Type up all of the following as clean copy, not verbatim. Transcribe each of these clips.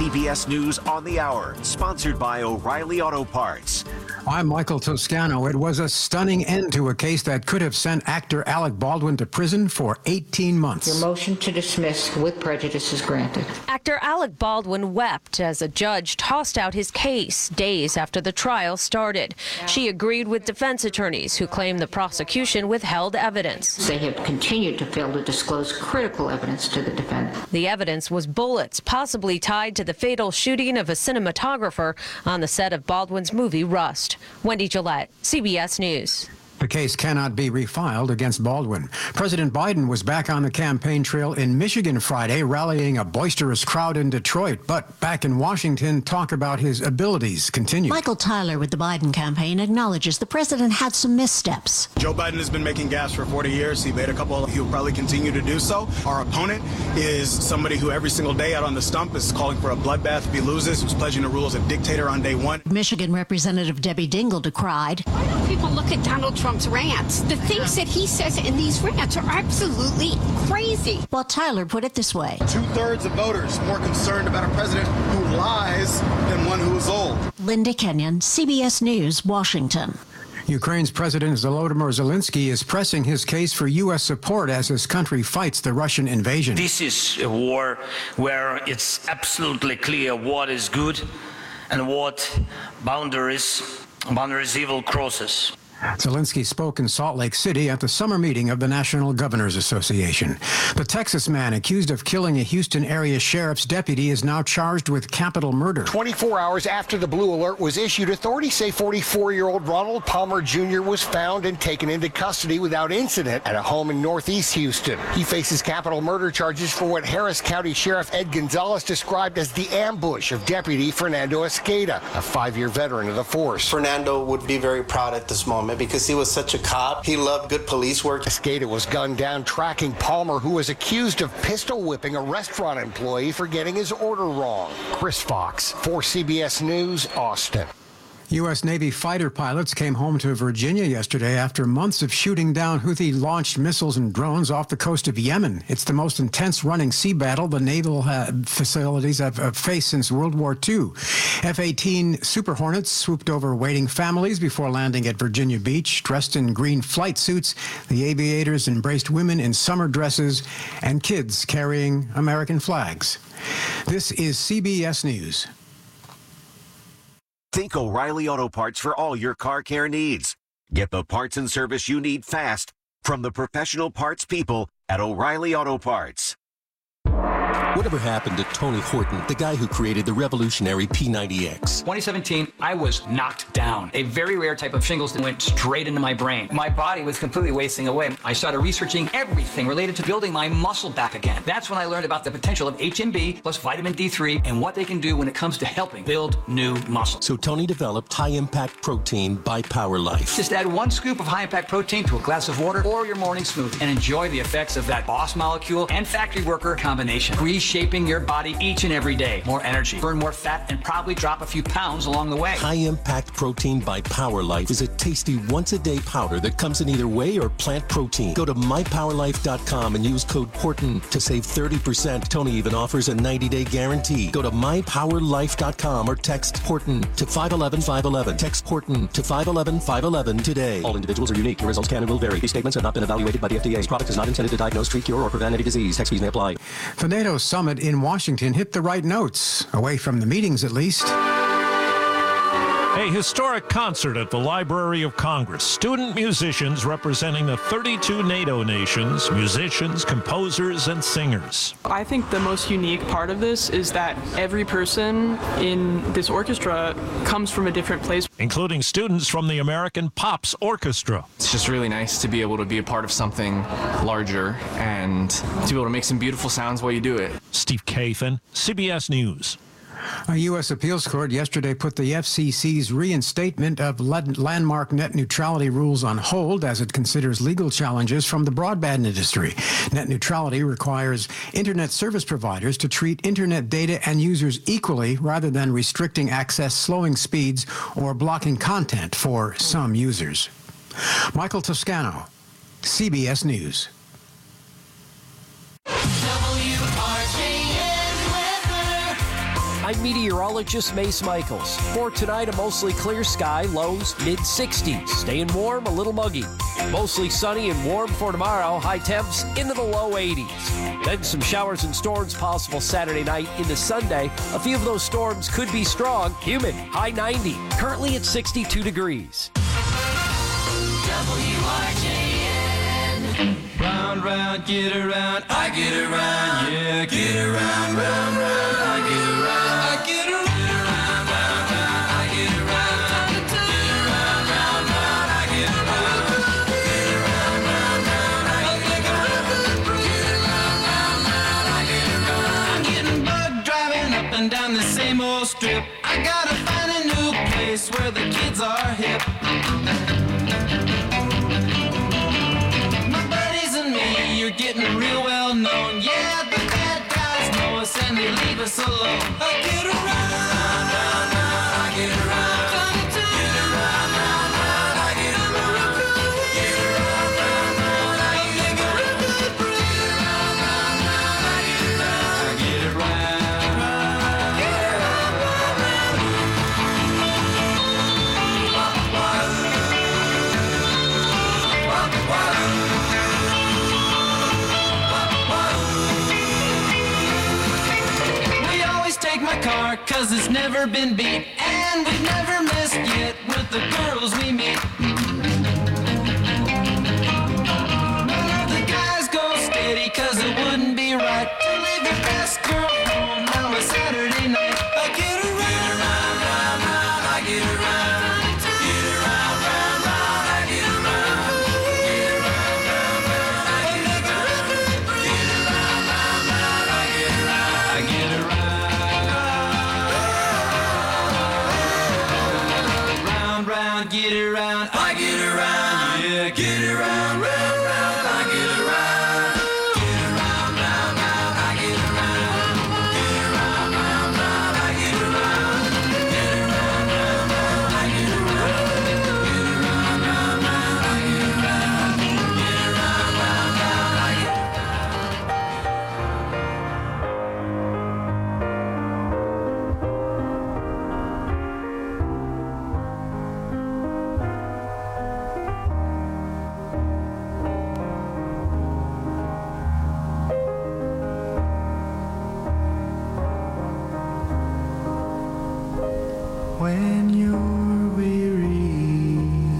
CBS News on the Hour, sponsored by O'Reilly Auto Parts. I'm Michael Toscano. It was a stunning end to a case that could have sent actor Alec Baldwin to prison for 18 months. Your motion to dismiss with prejudice is granted. Actor Alec Baldwin wept as a judge tossed out his case days after the trial started. She agreed with defense attorneys who claim the prosecution withheld evidence. They have continued to fail to disclose critical evidence to the defendant. The evidence was bullets, possibly tied to the fatal shooting of a cinematographer on the set of Baldwin's movie Rust. Wendy Gillette, CBS News. The case cannot be refiled against Baldwin. President Biden was back on the campaign trail in Michigan Friday, rallying a boisterous crowd in Detroit. But back in Washington, talk about his abilities continue. Michael Tyler with the Biden campaign acknowledges the president had some missteps. Joe Biden has been making gas for 40 years. He made a couple. He'll probably continue to do so. Our opponent is somebody who every single day out on the stump is calling for a bloodbath if he loses, who's pledging to rule as a dictator on day one. Michigan Representative Debbie Dingell decried. Why don't people look at Donald Trump's rants? The things that he says in these rants are absolutely crazy. Well, Tyler put it this way. 2/3 of voters more concerned about a president who lies than one who is old. Linda Kenyon, CBS News, Washington. Ukraine's President Volodymyr Zelensky is pressing his case for U.S. support as his country fights the Russian invasion. This is a war where it's absolutely clear what is good and what boundaries evil crosses. Zelensky spoke in Salt Lake City at the summer meeting of the National Governors Association. The Texas man accused of killing a Houston area sheriff's deputy is now charged with capital murder. 24 hours after the blue alert was issued, authorities say 44-year-old Ronald Palmer Jr. was found and taken into custody without incident at a home in northeast Houston. He faces capital murder charges for what Harris County Sheriff Ed Gonzalez described as the ambush of Deputy Fernando Esqueda, a 5-year veteran of the force. Fernando would be very proud at this moment because he was such a cop. He loved good police work. Esqueda was gunned down tracking Palmer, who was accused of pistol whipping a restaurant employee for getting his order wrong. Chris Fox, for CBS News, Austin. U.S. Navy fighter pilots came home to Virginia yesterday after months of shooting down Houthi-launched missiles and drones off the coast of Yemen. It's the most intense running sea battle the naval facilities have faced since World War II. F-18 Super Hornets swooped over waiting families before landing at Virginia Beach. Dressed in green flight suits, the aviators embraced women in summer dresses and kids carrying American flags. This is CBS News. Think O'Reilly Auto Parts for all your car care needs. Get the parts and service you need fast from the professional parts people at O'Reilly Auto Parts. Whatever happened to Tony Horton, the guy who created the revolutionary P90X? 2017, I was knocked down. A very rare type of shingles that went straight into my brain. My body was completely wasting away. I started researching everything related to building my muscle back again. That's when I learned about the potential of HMB plus vitamin D3 and what they can do when it comes to helping build new muscle. So Tony developed high-impact protein by Power Life. Just add 1 scoop of high-impact protein to a glass of water or your morning smoothie and enjoy the effects of that boss molecule and factory worker combination. Reshaping your body each and every day. More energy, burn more fat, and probably drop a few pounds along the way. High-impact protein by Power Life is a tasty once-a-day powder that comes in either whey or plant protein. Go to mypowerlife.com and use code Horton to save 30%. Tony even offers a 90-day guarantee. Go to mypowerlife.com or text Horton to 511-511. Text Horton to 511-511 today. All individuals are unique. Your results can and will vary. These statements have not been evaluated by the FDA. This product is not intended to diagnose, treat, cure, or prevent any disease. Tax fees may apply. The NATO summit in Washington hit the right notes, away from the meetings at least. A historic concert at the Library of Congress. Student musicians representing the 32 NATO nations, musicians, composers, and singers. I think the most unique part of this is that every person in this orchestra comes from a different place. Including students from the American Pops Orchestra. It's just really nice to be able to be a part of something larger and to be able to make some beautiful sounds while you do it. Steve Kathan, CBS News. A U.S. appeals court yesterday put the FCC's reinstatement of landmark net neutrality rules on hold as it considers legal challenges from the broadband industry. Net neutrality requires Internet service providers to treat Internet data and users equally rather than restricting access, slowing speeds, or blocking content for some users. Michael Toscano, CBS News. I'm meteorologist Mace Michaels. For tonight, a mostly clear sky, lows mid-60s. Staying warm, a little muggy. Mostly sunny and warm for tomorrow, high temps into the low 80s. Then some showers and storms possible Saturday night into Sunday. A few of those storms could be strong, humid, high 90. Currently at 62 degrees. WRJN. Round, round, get around, I get around, yeah, get around, round, round, I get around, I get around, round, round, round, I get around, get around, round, round, I get around, get around, round, round, I get around, get around, round, round, I get around. I'm getting bug driving up and down the same old strip. I gotta find a new place where the kids are hip. You're getting real well known. Yeah, the bad guys know us and they leave us alone. I get around, round, round, I get around. Get around, round, round, I get around. Get around, round, round, I get around. Get around, round, round, I get around. I get around. Get around, round, round. Take my car, cause it's never been beat, and we've never missed yet with the girls we meet. None of the guys go steady, cause it wouldn't be right to leave your best girl home on a Saturday night. I get around, round, round, round, I get around. Get around, round, round, I get around. Get around, round, round, I get around. Get around, round, round, I get around. I get around. Get around, I get around, yeah, get around, round, round, I get around. Get around, round, round, I get around. Get around, round, round, I get around. Get around, round, round, I get around. Get around, round, round, I get around. Get around, round, round, I get when you're weary,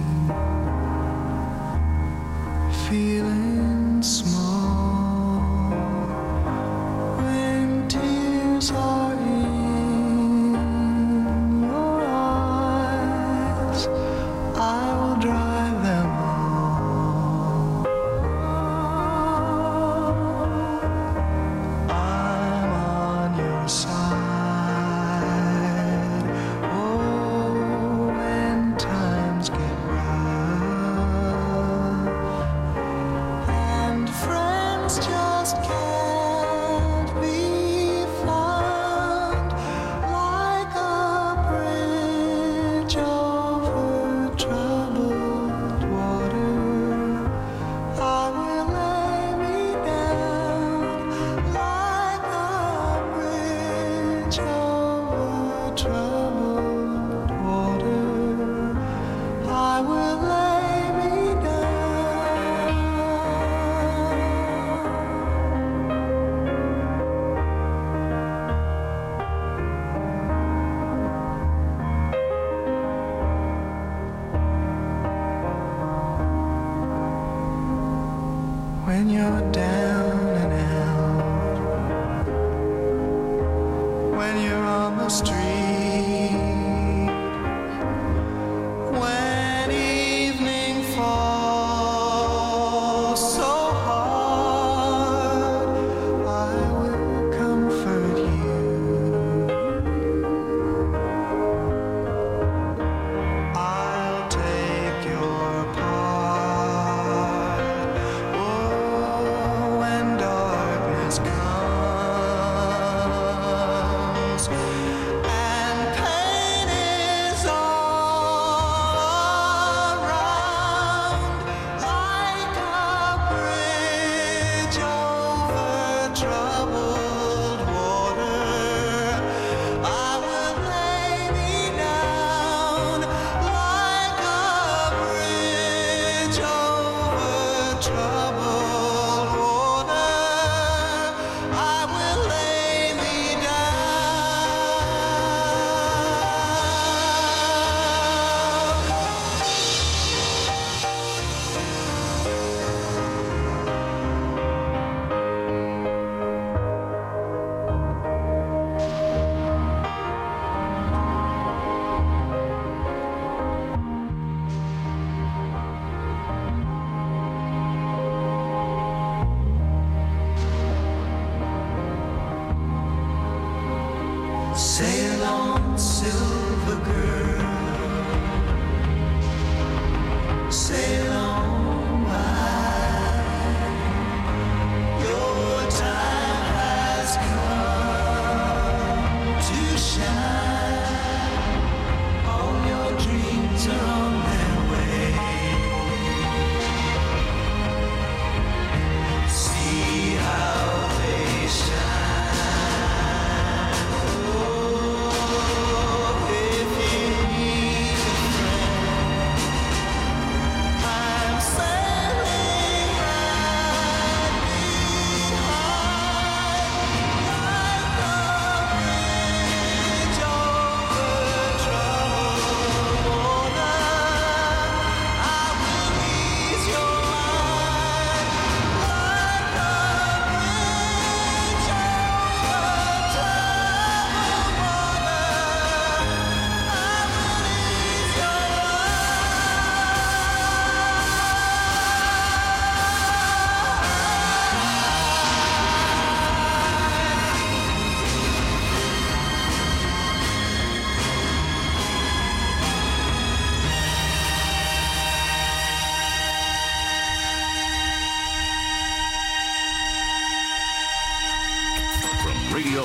feeling small, when tears are in your eyes, I will dry them all. I'm on your side. When you're down and out, when you're on the street, when evening falls so hard, I will comfort you. I'll take your part. Oh,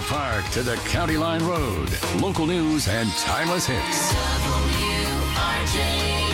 Park to the County Line Road. Local news and timeless hits. WRJN.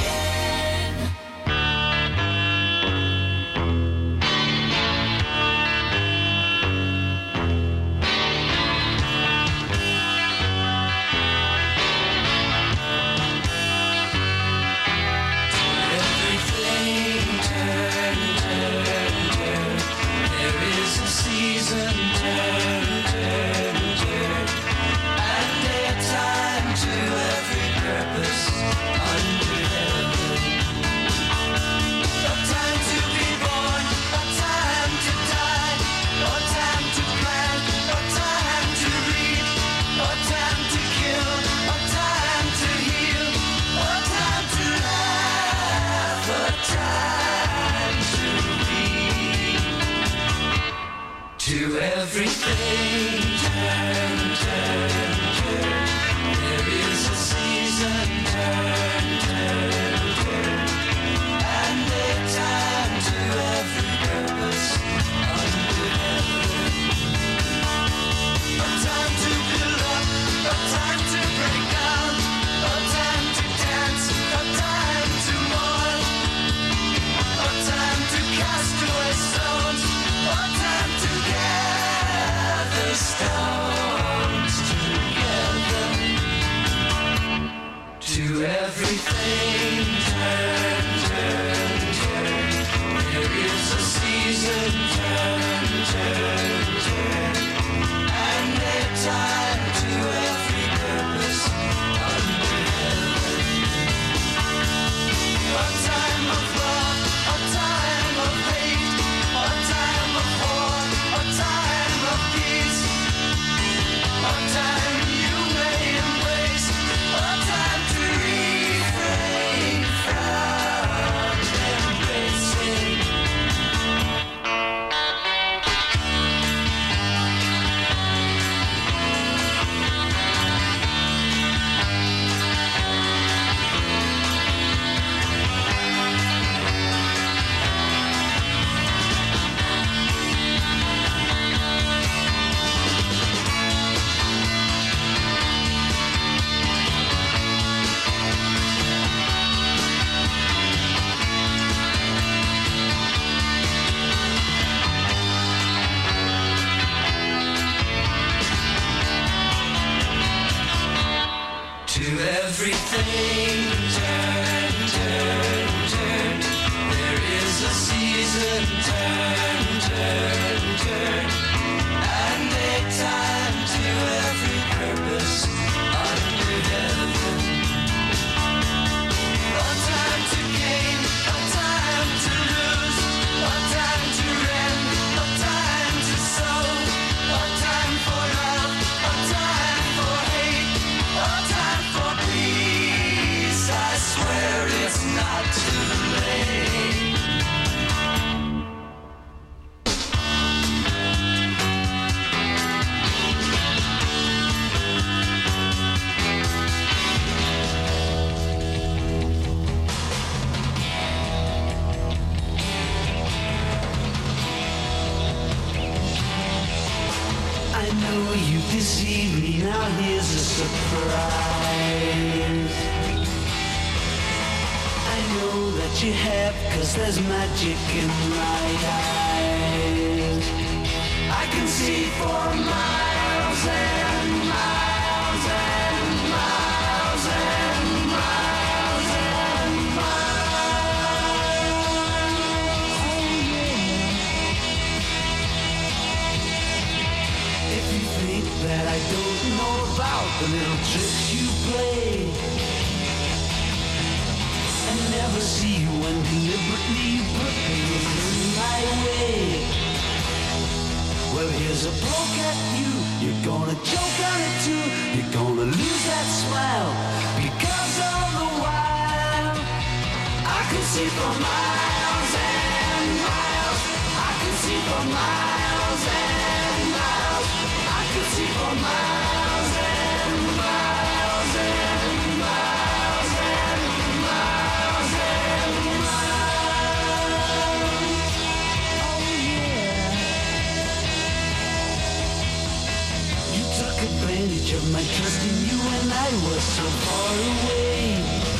was so far away.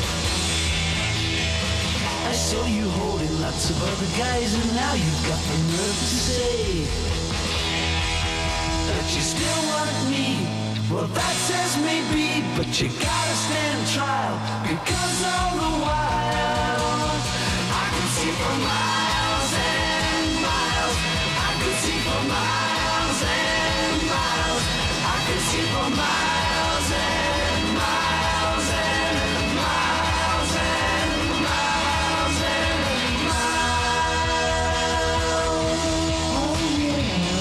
I saw you holding lots of other guys, and now you've got the nerve to say that you still want me. Well, that says maybe, but you gotta stand trial, because all the while I can see for miles and miles. I can see for miles and miles. I can see for miles and miles and miles and miles and miles. Oh, yeah.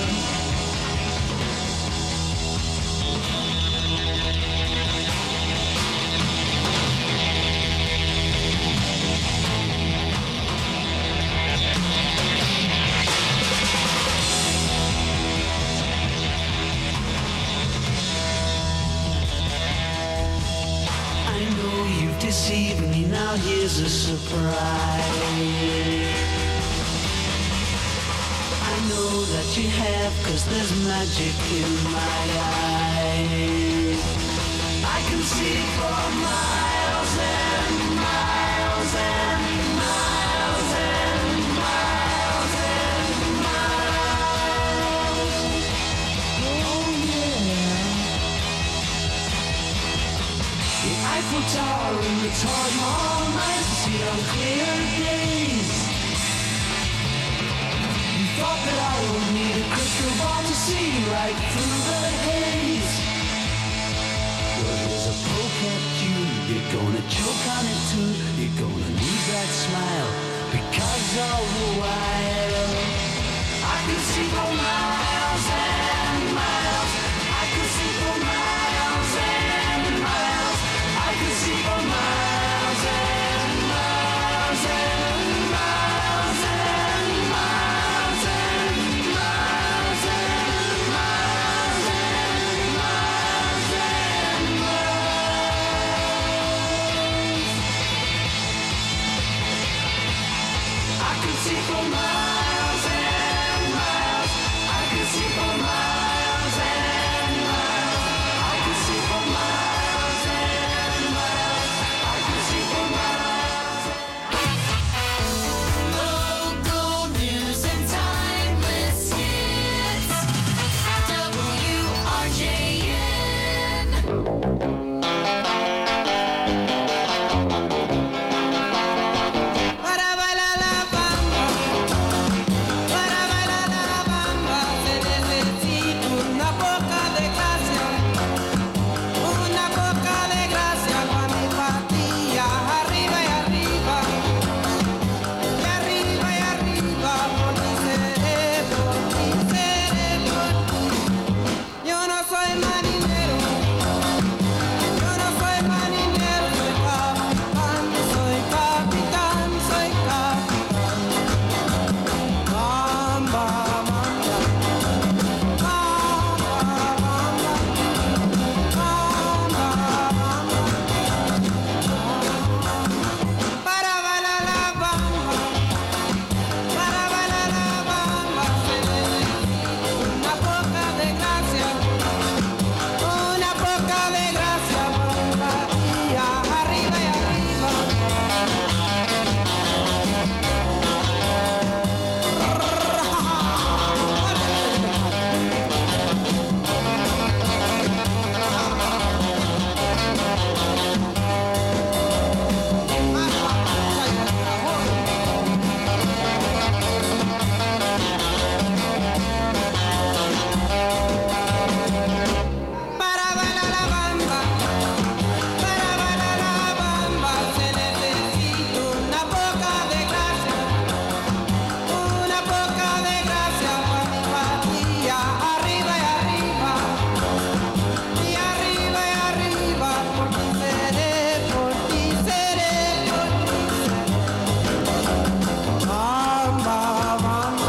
Deceive me, now here's a surprise. I know that you have, 'cause there's magic in my eyes. I can see for miles and miles and miles and miles and miles. Oh yeah. The Eiffel Tower and the Taj Mahal nights to see on clear days. You thought that I would need a crystal ball to see right through the haze. Well, there's a poke at you, you're gonna choke on it too. You're gonna lose that smile, because all the while I can see for miles and miles. I can see for miles and miles. I can see for miles and miles and miles and miles and miles and miles and miles and miles. I can see for miles and miles. I can see for miles and miles. I can see for miles and miles. I can see for miles. Local news and timeless hits. WRJN. Para bailar la bamba, para bailar la bamba, se necesita una poca de gracia, pa' mi patilla, arriba y arriba, y arriba y arriba, por mi cerebro, Yo no soy marinero, soy capitán, soy capitán. Bamba, bamba, bamba, bamba, para bailar la bamba, se necesita una poca de gracia, y arriba y arriba. Para bailar la bamba, se necesita una poca de gracia, pa' mi patilla, arriba y arriba, por ti seré, Bamba, bamba,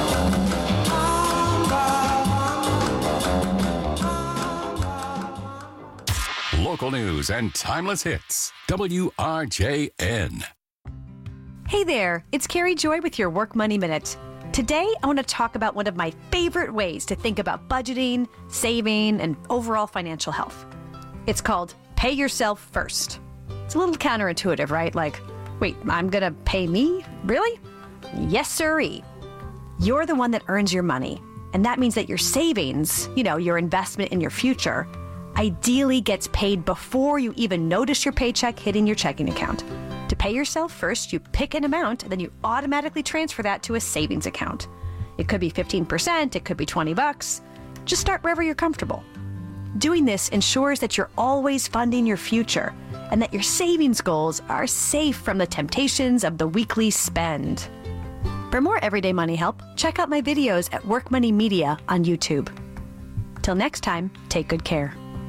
Local news and timeless hits. WRJN. Hey there, it's Carrie Joy with your Work Money Minute. Today, I want to talk about one of my favorite ways to think about budgeting, saving, and overall financial health. It's called pay Pay yourself first. It's a little counterintuitive, right? Like, wait, I'm gonna pay me? Really? Yes, sirree. You're the one that earns your money. And that means that your savings, your investment in your future, ideally gets paid before you even notice your paycheck hitting your checking account. To pay yourself first, you pick an amount, and then you automatically transfer that to a savings account. It could be 15%, it could be $20. Just start wherever you're comfortable. Doing this ensures that you're always funding your future and that your savings goals are safe from the temptations of the weekly spend. For more everyday money help, check out my videos at Work Money Media on YouTube. Till next time, take good care.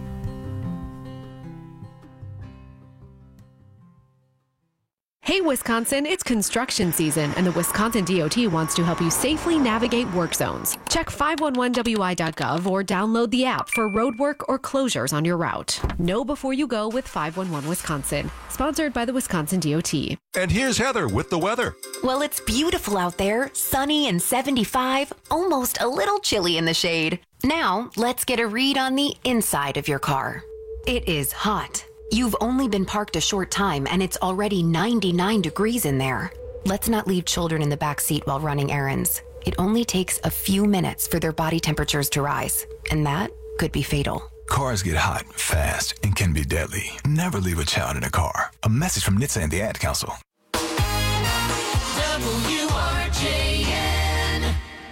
Hey, Wisconsin, it's construction season, and the Wisconsin DOT wants to help you safely navigate work zones. Check 511wi.gov or download the app for road work or closures on your route. Know before you go with 511 Wisconsin. Sponsored by the Wisconsin DOT. And here's Heather with the weather. Well, it's beautiful out there, sunny and 75, almost a little chilly in the shade. Now, let's get a read on the inside of your car. It is hot. You've only been parked a short time and it's already 99 degrees in there. Let's not leave children in the back seat while running errands. It only takes a few minutes for their body temperatures to rise, and that could be fatal. Cars get hot, fast, and can be deadly. Never leave a child in a car. A message from NHTSA and the Ad Council. WRJN.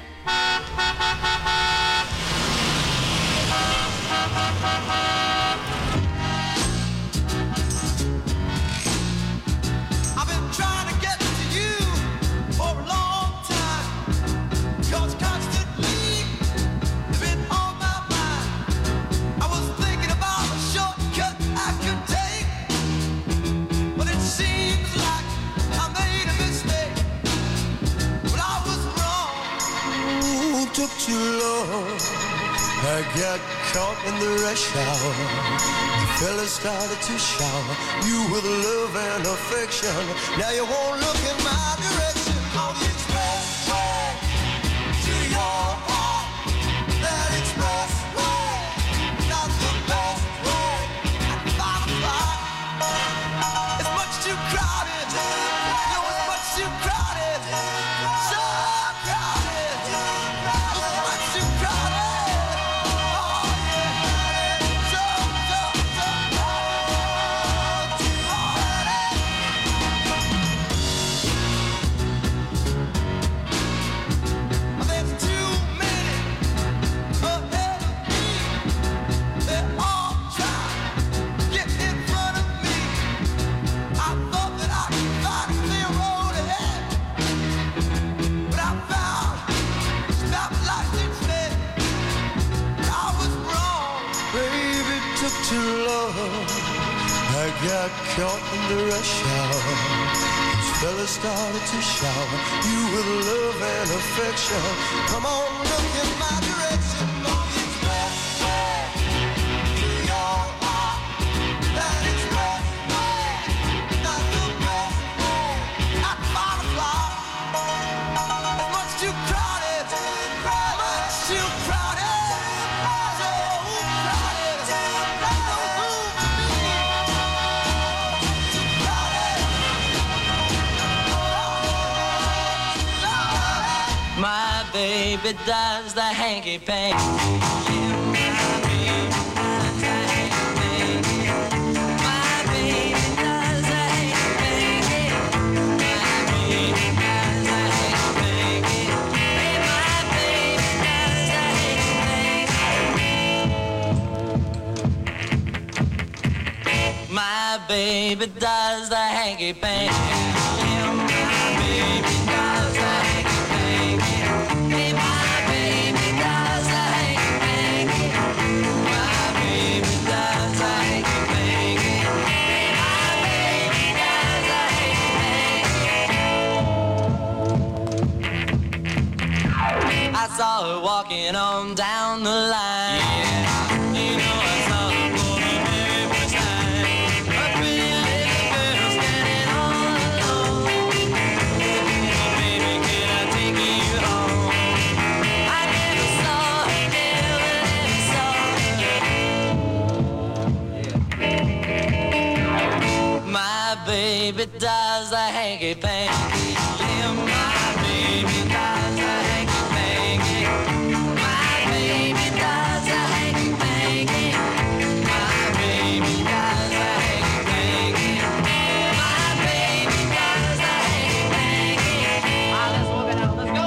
I've been trying to get to you for a long time, 'cause constantly you've been on my mind. I was thinking about a shortcut I could take, but it seems like I made a mistake. But I was wrong. Ooh, took too long. I got caught in the rush hour. The fellas started to shower you with love and affection. Now you won't look in my direction. On the expressway to your heart. That expressway, not the best way. At 5 o'clock, it's much too crowded. No, it's much too crowded. So crowded. It's much too crowded. Too long, I got caught in the rush hour. These fellas started to shower you with love and affection. Come on, look in my direction. On the expressway to your heart. That expressway, not the best way. At 5 o'clock, it's much too crowded. Much too crowded. So crowded. My baby does the hanky panky. My baby does the hanky panky. I saw her walking on down the line. Yeah, you know I saw her for the very first time. A pretty little girl standing all alone. Oh, baby, can I take you home? I never saw her, never saw her. does the hanky panky. Yeah, my baby does the hanky panky. My baby does the hanky panky. My baby does the hanky panky. My baby does the hanky panky. Ah, let's walk it out. Let's go.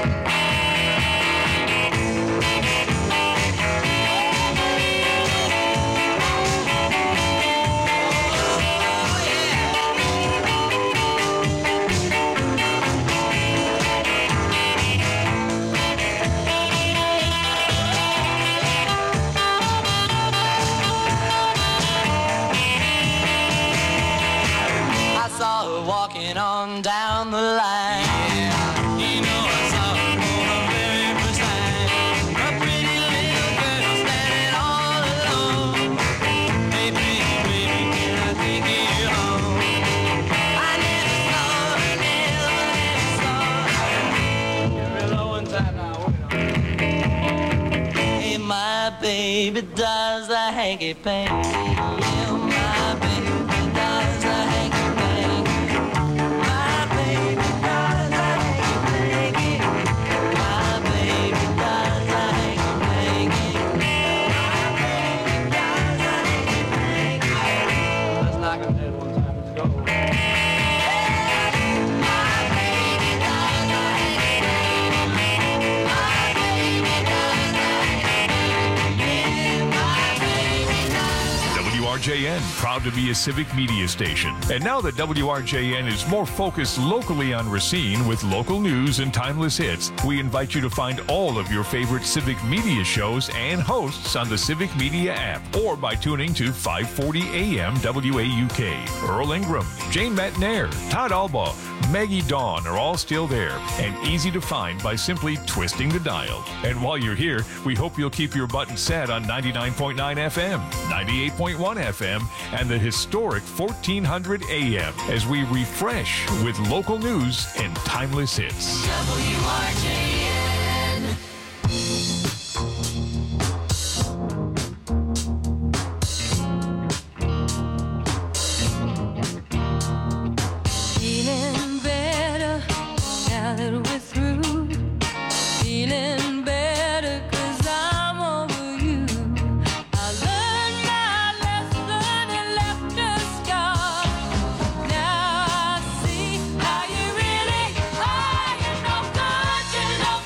Walking on down the line. Yeah. You know I saw her for the very first time. A pretty little girl standing all alone. Hey, baby, can I take you home? I never saw her, never saw her. You're real low one time now. Hey, my baby does the hanky panky. Yeah, my baby does the hanky panky. WRJN, proud to be a civic media station. And now that WRJN is more focused locally on Racine with local news and timeless hits, we invite you to find all of your favorite civic media shows and hosts on the Civic Media app or by tuning to 540 AM WAUK. Earl Ingram, Jane Matnair, Todd Albaugh, Maggie Dawn are all still there and easy to find by simply twisting the dial. And while you're here, we hope you'll keep your button set on 99.9 FM, 98.1 FM, and the historic 1400 AM as we refresh with local news and timeless hits. WRJN. Feeling better now that we're through. Feeling better 'cause I'm over you. I learned my lesson and left a scar. Now I see how you really are. You're no good, you're no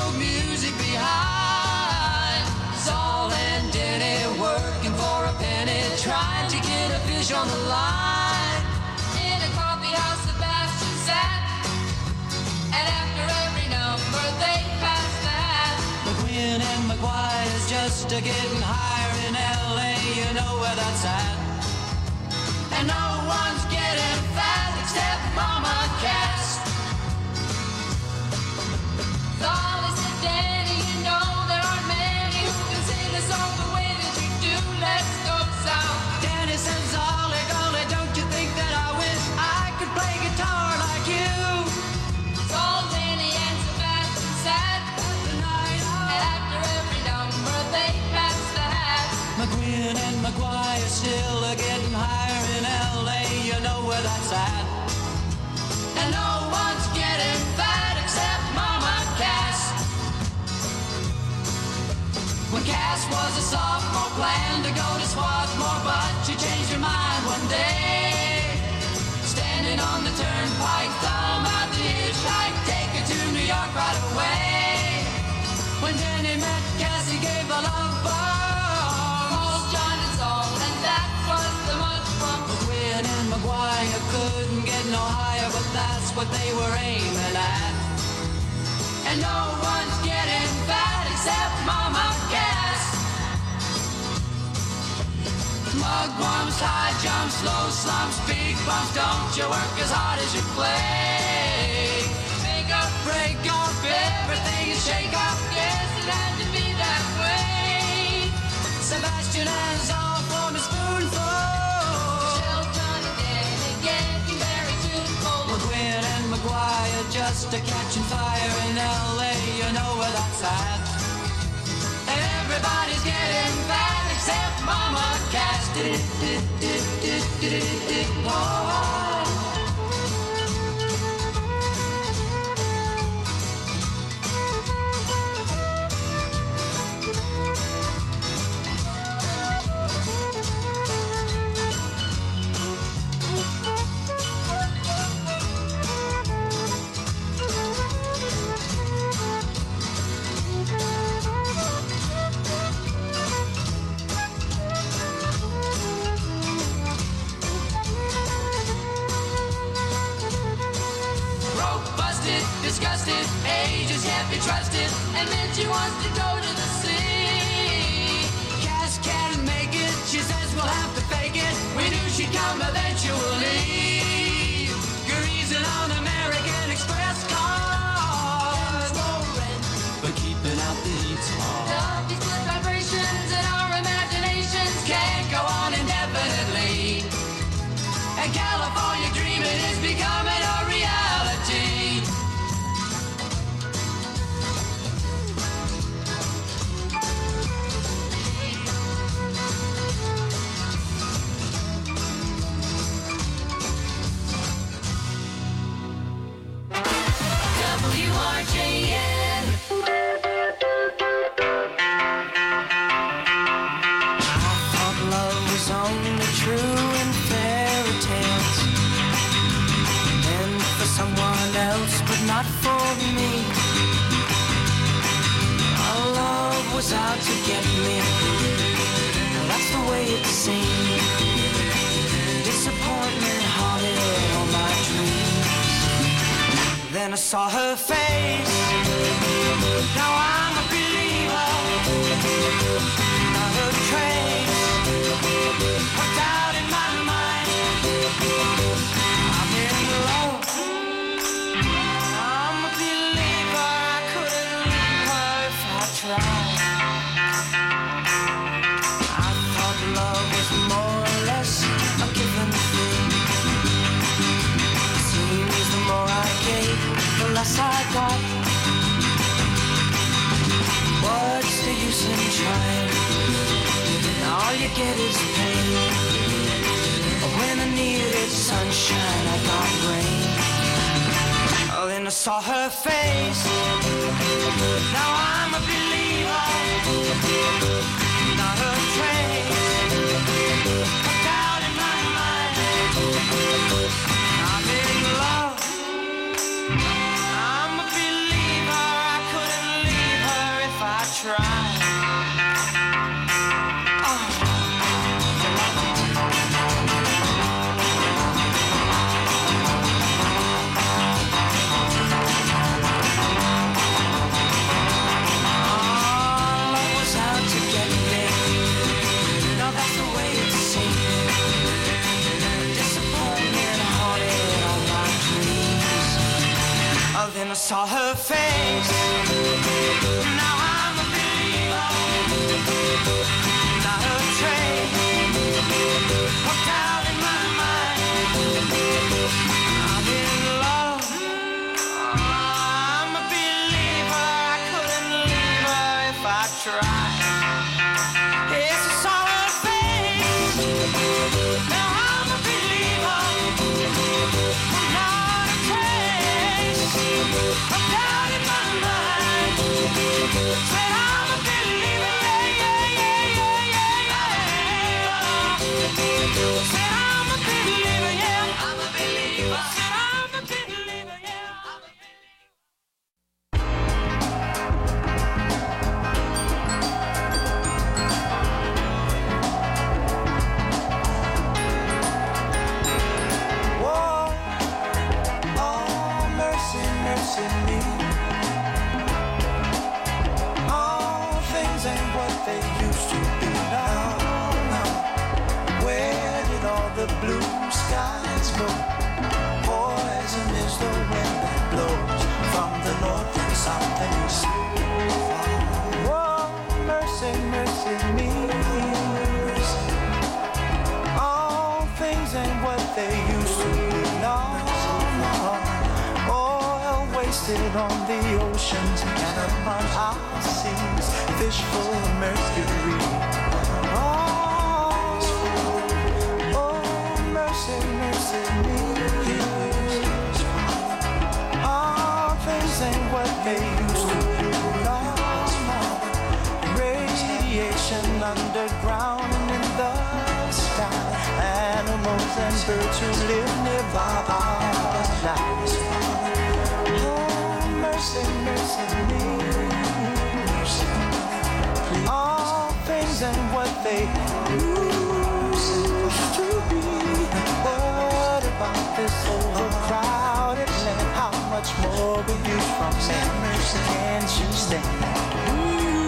no music behind. Saul and Denny working for a penny, trying to get a fish on the line. In a coffee house, Sebastian sat, and after every number they passed that. McQueen and McGuire's just a getting higher in LA, you know where that's at. And no one's getting fat except Mama Cass. Saul is the Danny, you know there aren't many who can sing a song the way that you do. Let's go south. Danny says, Ollie, golly, don't you think that I wish I could play guitar like you? Saul, Danny, and Sebastian sat the night out, and after every number they passed the hat. McQueen and McGuire still are getting higher in LA, you know where that's at. And no one's getting fat except Mama Cass. When Cass was a sophomore, planned to go to Swarthmore, but she changed her mind one day. Standing on the turnpike, thumb out the hitchhike, take her to New York right away. When Jenny met Cass, he gave the love bomb. Paul, John, and Saul, and that was the much fun. McQueen and McGuire couldn't get no higher, but that's what they were aiming at. And no one's getting fat except Mama Cass. Mugwumps, high jumps, low slumps, big bumps, don't you work as hard as you play. Make up, break up, everything is shake up, yes, it had to be that way. Sebastian and Saul for a spoonful. Shelton and Danny getting very tuneful. McQueen and McGuire just a catching fire in LA, you know where that's at. Everybody's getting fat except Mama Cass. Disgusted, ages can't be trusted, and then she wants to go to the sea. Cass can't make it, she says we'll have to fake it. We knew she'd come eventually. Greasing on American Express cars. No rent, but keeping out the heat's hard. Love these good vibrations and our imaginations can't go on indefinitely. And California dreaming is becoming a reality. WRJN. I thought love was only true in fairy tales, and for someone else, but not for me. Our love was out to get me. That's the way it seemed. Disappointment haunted all my dreams. Then I saw her face. Now I'm a believer. Not a trace of doubt in my mind. I'm in love. I'm a believer. I couldn't leave her if I tried. I thought love was more or less a given thing. Seems the more I gave, the less I got. What's the use in trying? All you get is pain. When I needed sunshine, I got rain. Oh, then I saw her face. Now I'm a believer. Not a trace of doubt in my mind. I'm in love. I'm a believer. I couldn't leave when I saw her face. Now I'm a believer, not a trace of doubt in my mind. I'm in love, I'm a believer. I couldn't leave her if I tried. It's a sorrow face. Now I'm a believer, not a trace of doubt in my mind. Said I'm a believer, yeah, yeah, yeah, yeah, yeah, yeah. Said I'm a believer, yeah, I'm a believer. Said I'm a believer, yeah, I'm a Whoa, oh, mercy, mercy me. All things ain't what they used to be now. Where did all the blue skies go? Poison is the wind that blows from the north and south and east. Whoa, mercy, mercy me. All things ain't what they used to be. No, oil wasted on the oceans and upon our seas, fish full of mercury. Oh, mercy, mercy me. All things ain't what they used to be. No, radiation underground and in the sky. Animals and birds who live nearby are alive. Oh, mercy, mercy me. All things ain't what they used to be. What about this overcrowded land? How much more abuse from man? Can't you stand?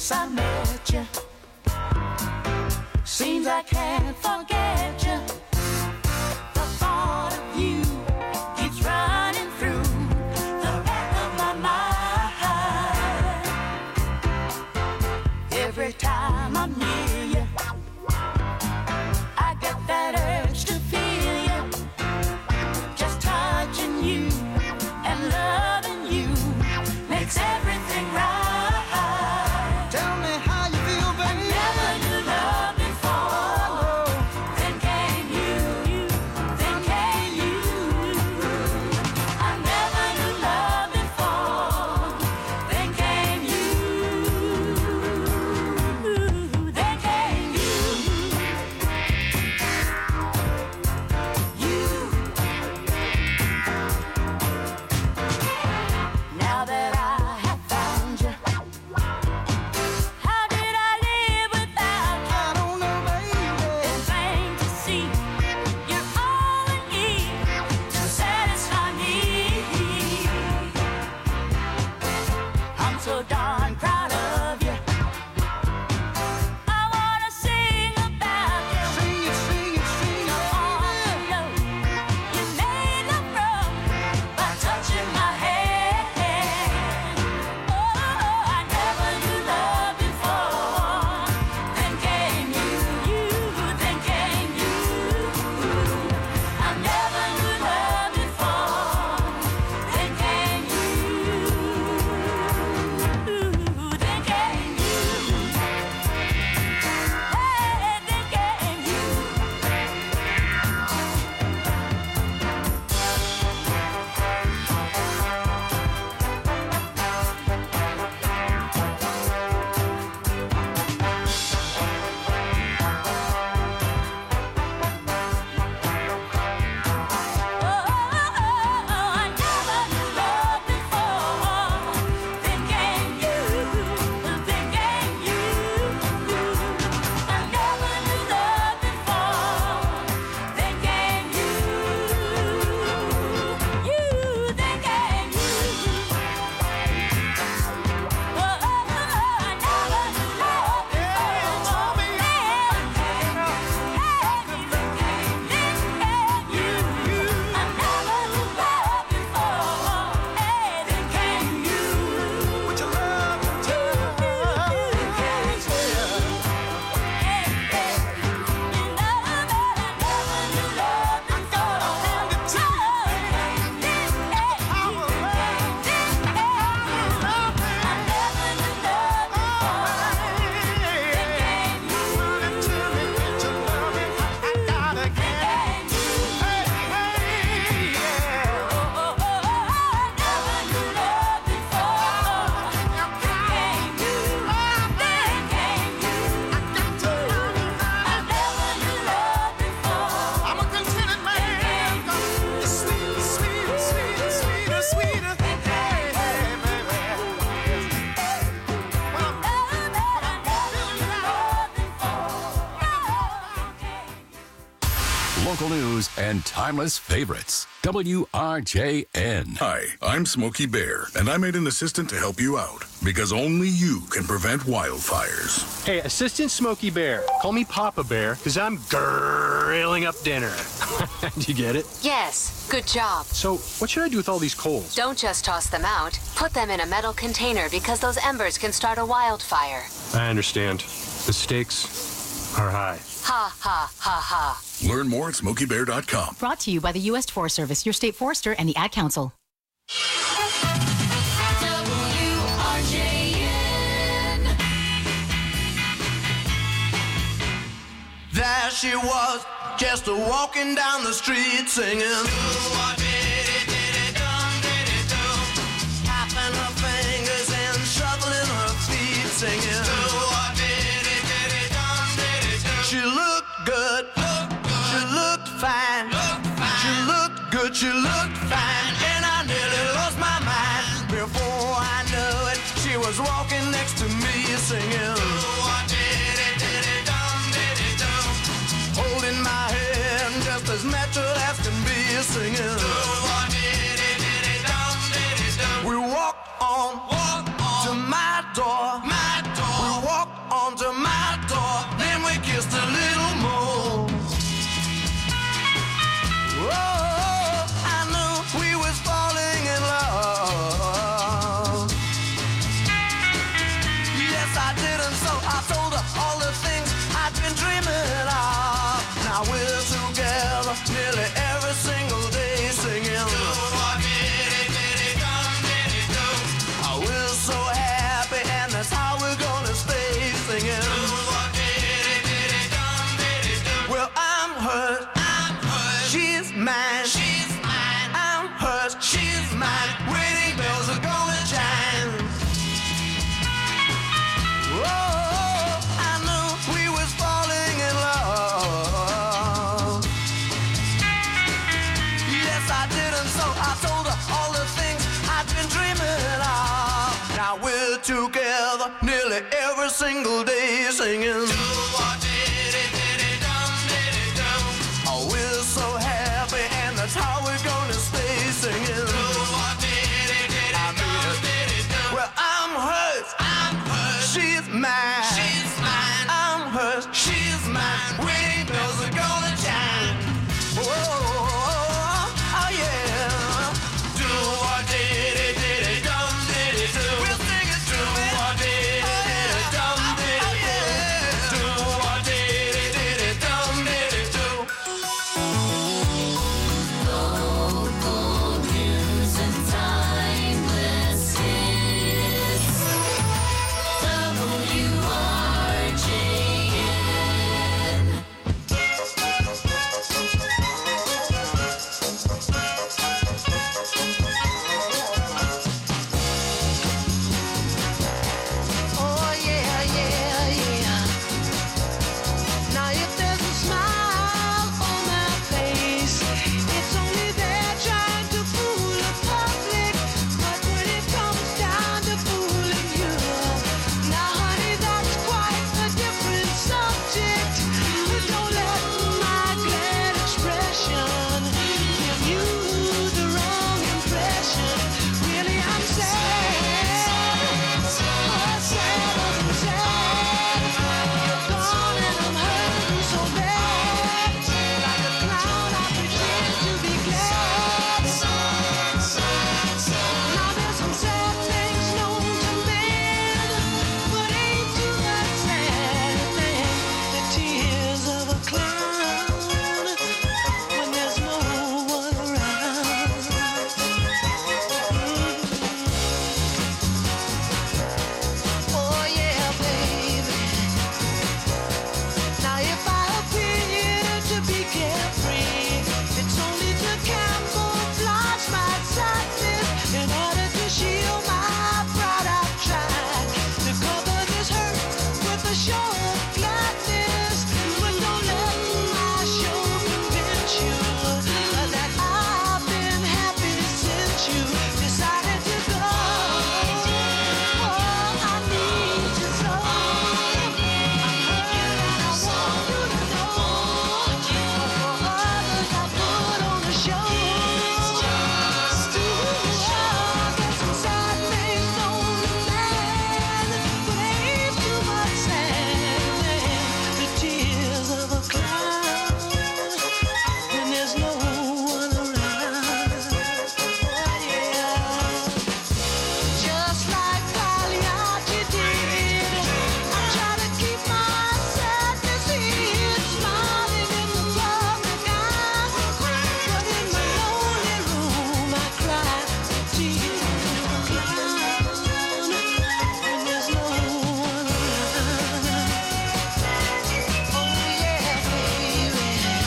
since I met you. Seems I can't forget you. The thought of you keeps running through the back of my mind. Every time I'm near you, I get that urge to feel you. Just touching you and loving you makes everything right. Tell me how you feel, baby. I never knew love before. Then came you. Then came you. I never knew love before. Then came you. Then came you. Now that I have found you, how did I live without you? I don't know, baby. It's plain to see you're all I need to satisfy me. I'm so darn proud of you. I wanna sing about you. Sing it, sing it, sing it. All you know, you made the road by touching my hand. Oh, I never knew love before. Then came you. Then came you. I never knew love before. Then came you. Then came you. Hey, then came you. I never knew love before. Then came you. Then came you. I never knew love before. Then came you. Then came you. I never knew love I'm a contented man. The sweet, sweet, sweet, sweeter, sweeter. Hey, hey, Local news and timeless favorites. WRJN. Hi, I'm Smokey Bear, and I made an assistant to help you out because only you can prevent wildfires. Hey, Assistant Smokey Bear. Call me Papa Bear, because I'm grilling up dinner. Do you get it? Yes, good job. So, what should I do with all these coals? Don't just toss them out. Put them in a metal container because those embers can start a wildfire. I understand. The stakes are high. Ha, ha, ha, ha. Learn more at SmokeyBear.com. Brought to you by the U.S. Forest Service, your state forester, and the Ad Council. There she was, just walking down the street singing. Tapping her fingers and shuffling her feet singing. She looked good, she looked fine, she looked good, she looked fine, and I nearly lost my mind. Before I knew it, she was walking next to me singing. Holding my hand just as natural as can be singing. We walked on to my door. We together nearly every single day singing. Oh, we're so happy and that's how we're gonna stay singing. Well, I'm hers, she's mine. I'm hers, she's mine. Windmills are gonna chime. Oh, oh yeah. Do what did it dum did it do. We'll sing it. Do what did it dum did it do. Do what did it dum did it do. Local news and timeless hits. WRJN. Oh yeah, yeah, yeah. Now if there's a smile on my face, it's only there trying to fool the public. But when it comes down to fooling you, now honey, that's quite a different subject. Don't let my glad expression give you the wrong impression. Really, I'm sad. You're gone and I'm hurting so bad. Like a clown, I pretend to be glad. Now there's some sad things known to men, but ain't too much sad thing. The tears of a clown when there's no one around. Oh yeah, baby. Now if I appear to be carefree, it's only to camouflage my sadness. In order to shield my pride, I've tried to cover this hurt with a show of gladness. But don't let my show convince you that I've been happy since you decided to go. Oh, I need you so. I'm hurt and I want you to know. For others I put on the show. There's some sad things known to man, but ain't too much sad thing. The tears of a clown when there's no one around. Oh yeah. Just like Pagliacci did, I try to keep my sadness hid, smiling in the public eye. But in my lonely room, I cry the tears of a clown when there's no one around. Oh yeah, baby.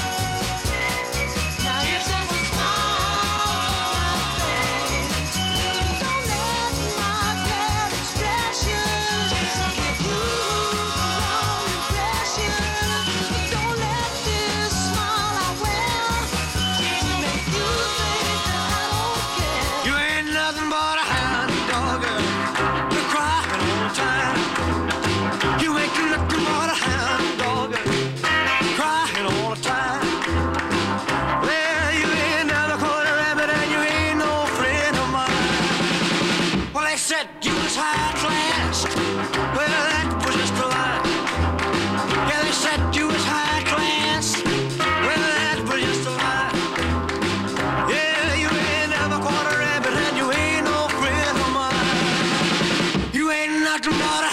Now if there's a smile on my face, don't let my glad expression give you the wrong impression. Don't let this smile I wear make you think that I don't care. You ain't nothing but a hound dog, you're crying all the time. You ain't nothing but a hound dog, crying all the time. Well, you ain't never caught a rabbit and you ain't no friend of mine. Well, they said you was high class. Well, that was just a lie. Yeah, they said you was high class. Well, that was just a lie. Yeah, you ain't never caught a rabbit and you ain't no friend of mine. You ain't nothing but a